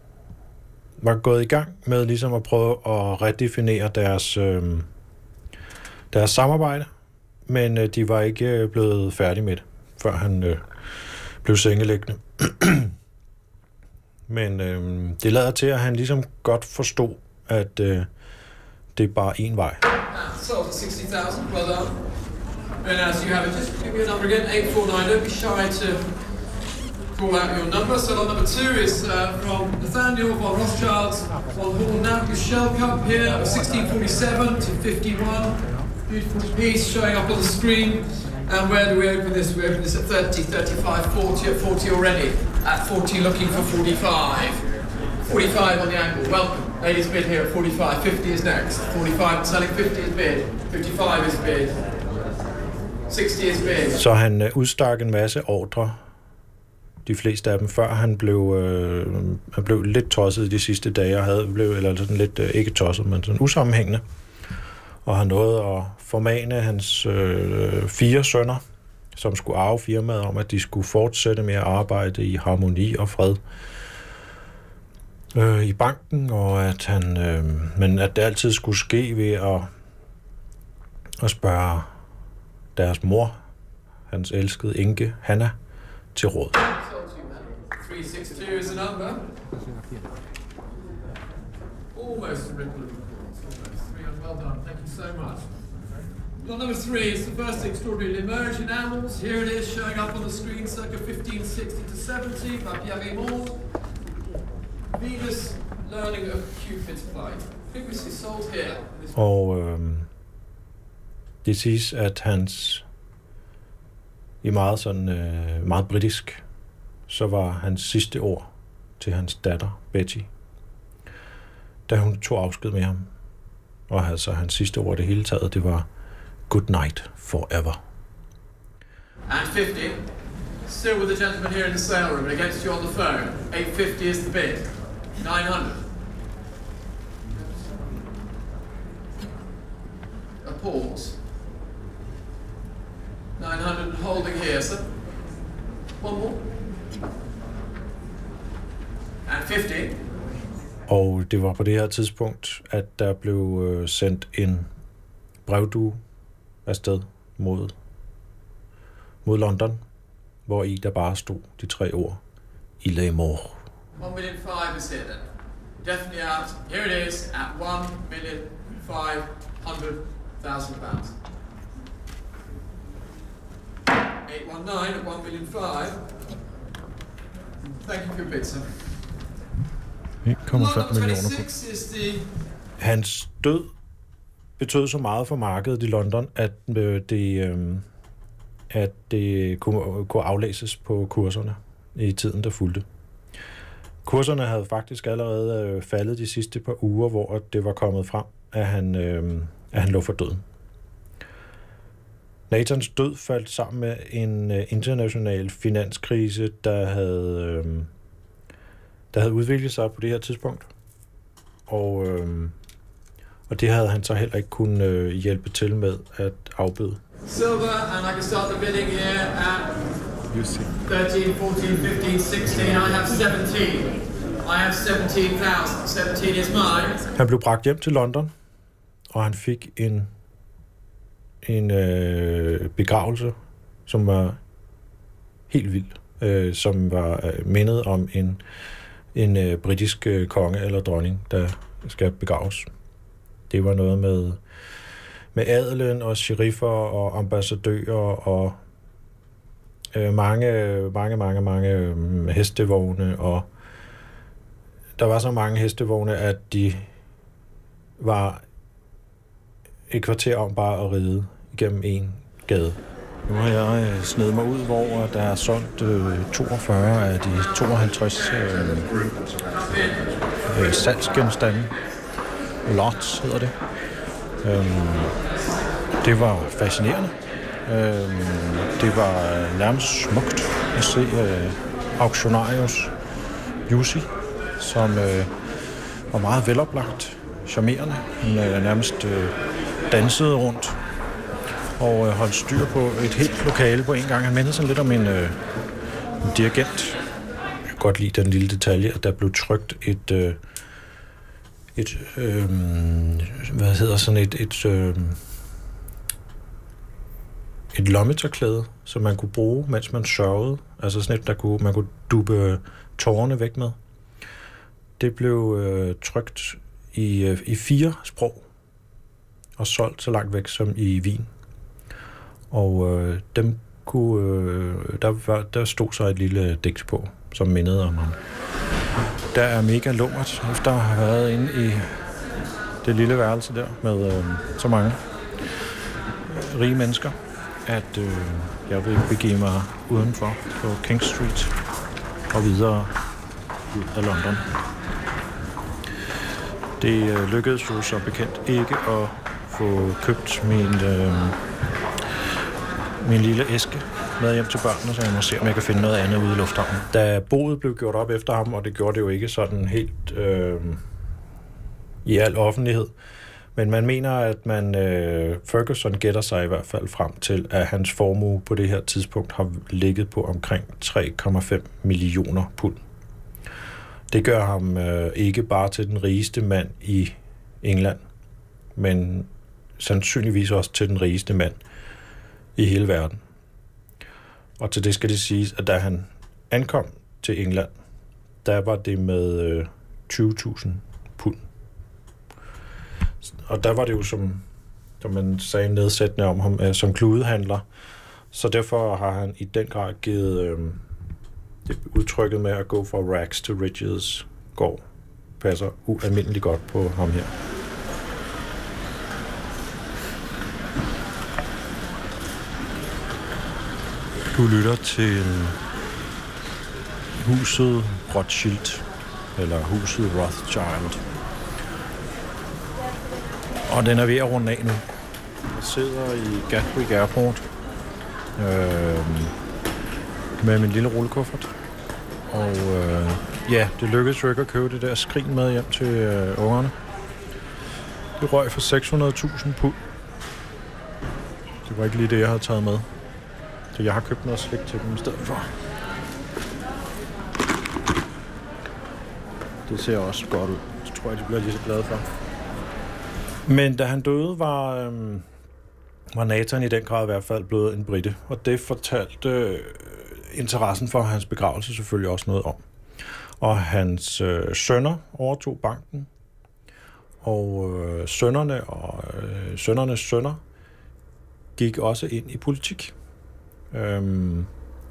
var gået i gang med ligesom at prøve at redefinere deres, øhm, deres samarbejde, men øh, de var ikke øh, blevet færdige med det, før han øh, blev sengeliggende. Men øh, det lader til, at han ligesom godt forstod, at øh, det er bare én vej. Sold at sixty thousand, well done. And as you have it, just give me a number again, eight four nine. Don't be shy to call out your number. So number two is uh, from Nathaniel von Rothschild, von Horn-Nack Shell Cup here, sixteen forty-seven to fifty-one. Beautiful piece showing up on the screen. And where do we open this? We open this at thirty, thirty-five, forty, at forty already. At forty looking for forty-five. forty-five on the angle. Welcome. Ladies bid here at forty-five. fifty is next. forty-five selling, fifty is bid. fifty-five is bid. sixty is bid. Så han øh, udstak en masse ordre, de fleste af dem, før han blev, øh, han blev lidt tosset de sidste dage, og havde blev, eller sådan lidt, øh, ikke tosset, men sådan usammenhængende. Og han nåede at formane hans øh, fire sønner, som skulle arve firmaet, om at de skulle fortsætte med at arbejde i harmoni og fred øh, i banken, og at han, øh, men at det altid skulle ske ved at, at spørge deres mor, hans elskede enke, Hanna, til råd. three six two is the number. Almost a ripple. Well done, thank you so much. Lot number three is the first extraordinary L'Emerge in Animals. Here it is, showing up on the screen, circa fifteen sixty to seventy, by Pierre Raymond. Venus, learning of Cupid's flight. I think we see sold here. Og øh, det siges, at hans, i meget sådan, øh, meget britisk, så var hans sidste ord til hans datter, Betty, da hun tog afsked med ham. Og altså hans sidste ord det hele taget, det var good night forever. And fifty, still with the gentleman here in the sale room against you on the phone. eight fifty is the bid. nine hundred. A pause. nine hundred holding here, sir. One more. And fifty. Og det var på det her tidspunkt, at der blev øh, sendt en brevdue afsted mod, mod London, hvor i der bare stod de tre ord, Il est mort. one million five is here then. Definitely out. Here it is at one million five hundred thousand pounds. eight one nine at one million five. Thank you for your bid, sir. en komma fem millioner. Hans død betød så meget for markedet i London, at øh, det, øh, at det kunne, kunne aflæses på kurserne i tiden, der fulgte. Kurserne havde faktisk allerede øh, faldet de sidste par uger, hvor det var kommet frem, at han, øh, at han lå for døden. Nathans død faldt sammen med en øh, international finanskrise, der havde, øh, der havde udviklet sig på det her tidspunkt. Og, øh, og det havde han så heller ikke kunnet øh, hjælpe til med at afbøde. Silver, and I can start the bidding here at thirteen, fourteen, fifteen, sixteen. I have seventeen. I have seventeen thousand. seventeen is mine. Han blev bragt hjem til London, og han fik en, en øh, begravelse, som var helt vild, øh, som var øh, mindet om en, en øh, britisk øh, konge eller dronning, der skal begraves. Det var noget med, med adelen og sheriffer og ambassadører og øh, mange, mange, mange, mange øh, hestevogne, og der var så mange hestevogne, at de var et kvarter om bare at ride igennem en gade. Nu har jeg øh, snedet mig ud, hvor der er solgt øh, toogfyrre af de tooghalvtreds øh, øh, salgsgenstande. Lots hedder det. Øhm, det var fascinerende. Øhm, det var nærmest smukt at se øh, auktionarius Jussi, som øh, var meget veloplagt, charmerende. Han øh, nærmest øh, dansede rundt og øh, holdt styr på et helt lokale på en gang. Han mindede sådan lidt om en, øh, en dirigent. Jeg kan godt lide den lille detalje, at der blev trykt et øh, et øh, hvad hedder sådan et et, øh, et lommetørklæde, som man kunne bruge, mens man sørgede. Altså sådan et, der kunne, man kunne dubbe tårerne væk med. Det blev øh, trykt i, øh, i fire sprog og solgt så langt væk som i Wien. Og øh, dem kunne, øh, der, var, der stod så et lille digt på, som mindede om ham. Der er mega lummert, efter at have været inde i det lille værelse der med øh, så mange rige mennesker, at øh, jeg vil begive mig udenfor på King Street og videre ud af London. Det øh, lykkedes jo så bekendt ikke at få købt min, øh, min lille æske med hjem til børnene, så jeg må se, om jeg kan finde noget andet ude i lufthavnen. Da boet blev gjort op efter ham, og det gjorde det jo ikke sådan helt øh, i al offentlighed, men man mener, at man øh, Ferguson gætter sig i hvert fald frem til, at hans formue på det her tidspunkt har ligget på omkring tre komma fem millioner pund. Det gør ham øh, ikke bare til den rigeste mand i England, men sandsynligvis også til den rigeste mand i hele verden. Og til det skal det siges, at da han ankom til England, der var det med øh, tyve tusind pund. Og der var det jo, som, som man sagde nedsættende om ham, øh, som kludehandler. Så derfor har han i den grad givet øh, det udtrykket med at gå fra rags to riches går passer ualmindeligt godt på ham her. Du lytter til huset Rothschild, eller huset Rothschild. Og den er ved at runde af nu. Jeg sidder i Gatwick Airport øh, med min lille rullekuffert. Og øh, ja, det lykkedes jo ikke at købe det der skrin med hjem til øh, ungerne. Det røg for seks hundrede tusind pund. Det var ikke lige det, jeg havde taget med. Så jeg har købt noget slik til dem i stedet for. Det ser også godt ud. Det tror jeg, de bliver lige så glade for. Men da han døde, var, øhm, var Nathan i den grad i hvert fald blevet en brite. Og det fortalte øh, interessen for hans begravelse selvfølgelig også noget om. Og hans øh, sønner overtog banken. Og øh, sønnerne og øh, sønnernes sønner gik også ind i politik. Øhm,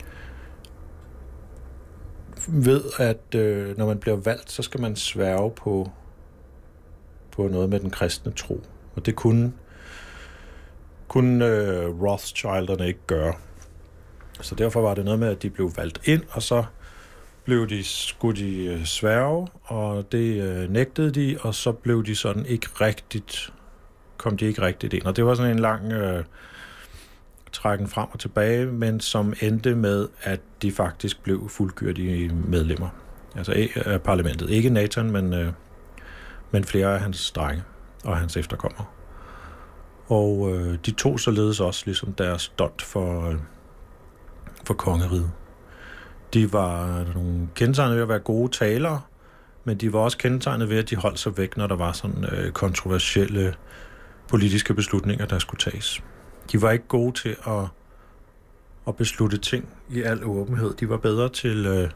ved at øh, når man bliver valgt, så skal man sværge på på noget med den kristne tro. Og det kunne, kunne øh, Rothschilderne ikke gøre. Så derfor var det noget med, at de blev valgt ind, og så blev de, skulle de øh, sværge, og det øh, nægtede de, og så blev de sådan ikke rigtigt, kom de ikke rigtigt ind. Og det var sådan en lang øh, trækken frem og tilbage, men som endte med, at de faktisk blev fuldgyldige medlemmer. Altså af parlamentet. Ikke Nathan, men, øh, men flere af hans drenge og hans efterkommere. Og øh, de tog således også ligesom deres dont for, øh, for kongeriget. De var nogle kendetegnet ved at være gode talere, men de var også kendetegnet ved, at de holdt sig væk, når der var sådan øh, kontroversielle politiske beslutninger, der skulle tages. De var ikke gode til at, at beslutte ting i al åbenhed. De var bedre til øh,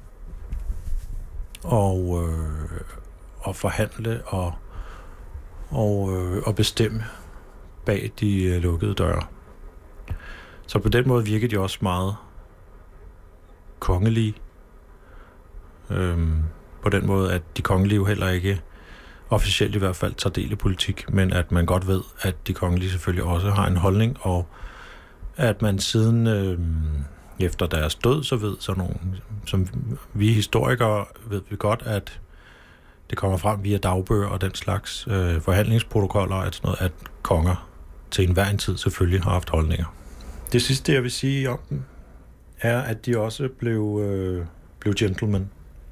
at, øh, at forhandle og, og, øh, og bestemme bag de øh, lukkede døre. Så på den måde virkede de også meget kongelige. Øhm, på den måde, at de kongelige jo heller ikke officielt i hvert fald tager del i politik, men at man godt ved, at de kongelige selvfølgelig også har en holdning, og at man siden øh, efter deres død, så ved sådan nogle, som vi historikere ved vi godt, at det kommer frem via dagbøger og den slags øh, forhandlingsprotokoller, at sådan noget, at konger til enhver en tid selvfølgelig har haft holdninger. Det sidste, jeg vil sige om dem, er, at de også blev, øh, blev gentlemen.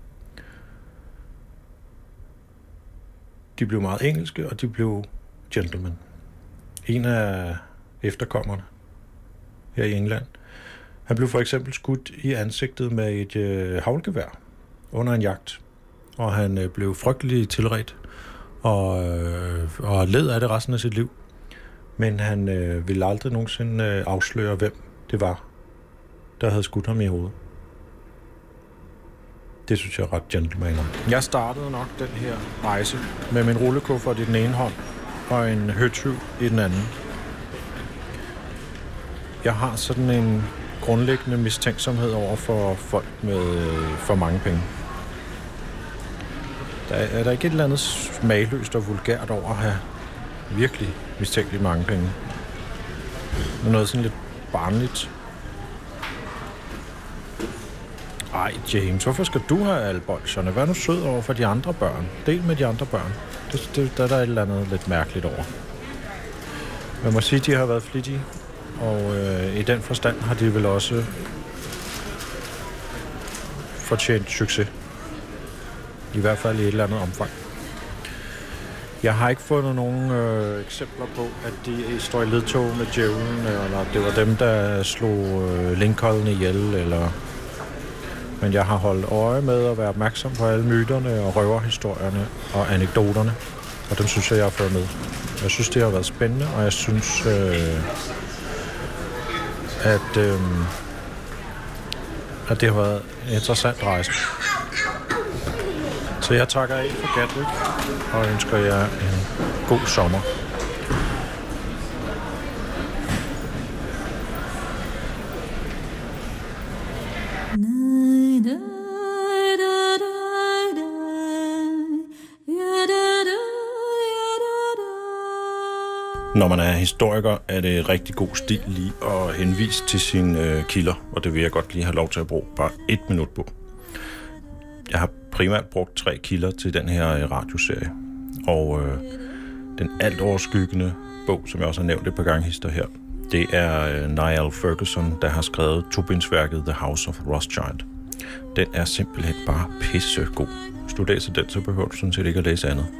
De blev meget engelske, og de blev gentlemen. En af efterkommerne her i England, han blev for eksempel skudt i ansigtet med et øh, haglgevær under en jagt, og han øh, blev frygtelig tilredt og, øh, og led af det resten af sit liv. Men han øh, ville aldrig nogensinde øh, afsløre, hvem det var, der havde skudt ham i hovedet. Det synes jeg er ret gentleman. Jeg startede nok den her rejse med min rullekuffert i den ene hånd og en høtyv i den anden. Jeg har sådan en grundlæggende mistænksomhed over for folk med for mange penge. Der er der ikke et eller andet smagløst og vulgært over at have virkelig mistænkeligt mange penge. Men noget sådan lidt barnligt. Ej, James, hvorfor skal du have alle bolsjerne? Vær nu sød over for de andre børn. Del med de andre børn. Det, det, der er der et eller andet lidt mærkeligt over. Man må sige, at de har været flittige, og øh, i den forstand har de vel også fortjent succes. I hvert fald i et eller andet omfang. Jeg har ikke fundet nogen øh, eksempler på, at de står i ledtog med djævlen, eller det var dem, der slog øh, Lincoln ihjel, eller... Men jeg har holdt øje med at være opmærksom på alle myterne og røverhistorierne og anekdoterne, og dem synes jeg, jeg har fået med. Jeg synes, det har været spændende, og jeg synes, øh, at, øh, at det har været en interessant rejse. Så jeg takker af for Gatwick og ønsker jer en god sommer. Når man er historiker, er det rigtig god stil lige at henvise til sine øh, kilder, og det vil jeg godt lige have lov til at bruge bare et minut på. Jeg har primært brugt tre kilder til den her øh, radioserie, og øh, den alt overskyggende bog, som jeg også har nævnt et par gange hister her, det er øh, Niall Ferguson, der har skrevet tobindsværket The House of Rothschild. Den er simpelthen bare pissegod. Hvis du læser den, så behøver du sådan set ikke at læse andet.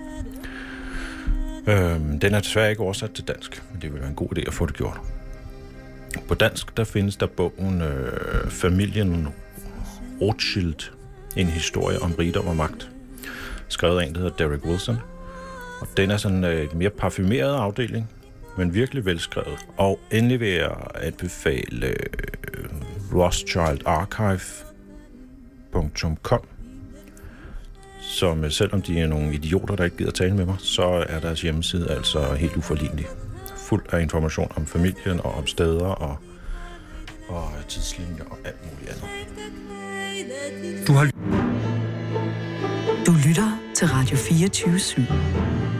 Øhm, den er desværre ikke oversat til dansk, men det vil være en god idé at få det gjort. På dansk, der findes der bogen øh, Familien Rothschild, en historie om rigdom og magt, skrevet af en, der hedder Derek Wilson. Og den er sådan øh, et mere parfumeret afdeling, men virkelig velskrevet. Og endelig vil jeg anbefale øh, Rothschild Archive punktum com, som selvom de er nogle idioter, der ikke gider tale med mig, så er deres hjemmeside altså helt uforlignelig. Fuld af information om familien og om steder og, og tidslinjer og alt muligt andet. Du har... Du lytter til Radio fireogtyve syv.